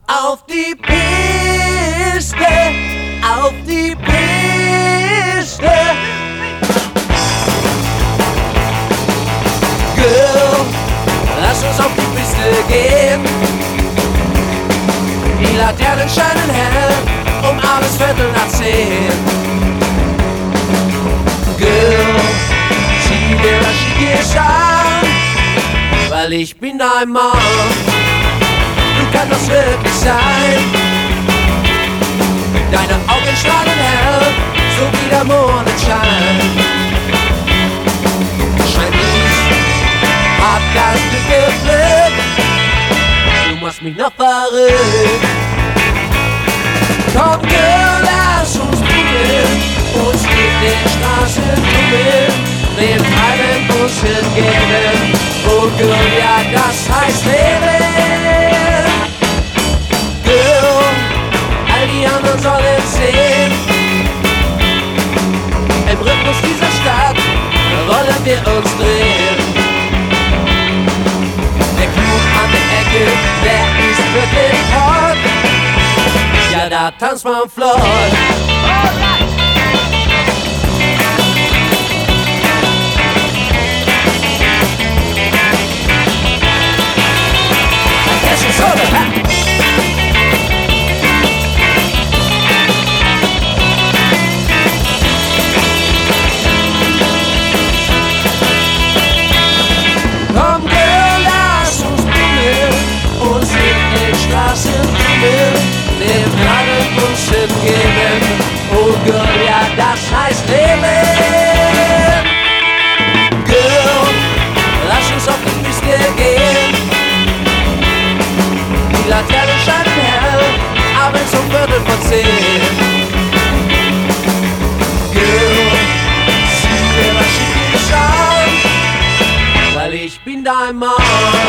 Auf die Piste, auf die Piste. Girl, lass uns auf die Piste gehen. Die Laternen scheinen hell, alles 9:15. Girl, zieh dir das Ski an, weil ich bin dein Mann. Du kannst das wirklich sein. Deine Augen strahlen hell, so wie der Mondenschein. Chinese hat das dicke Glück, du machst mich noch verrückt. Komm, Girl, lass uns probieren, uns mit den Straßen tummeln, dem einen Buschen geben. Oh Girl, ja, das heißt Leben. Girl, all die anderen sollen sehen. Im Rhythmus dieser Stadt wollen wir uns drehen. Der Clou an der Ecke, der ist wirklich hot. Ja, da tanzt man flott. Komm, Girl, lass uns bummeln, uns in den Straßen tummeln, dem einen Buschen geben. Oh Girl, ja, das heißt Leben. Girl, lass uns auf die Piste gehen. Die Laternen scheinen hell, abends um 9:15. Girl, zieh dir was Schickes an, weil ich bin dein Mann.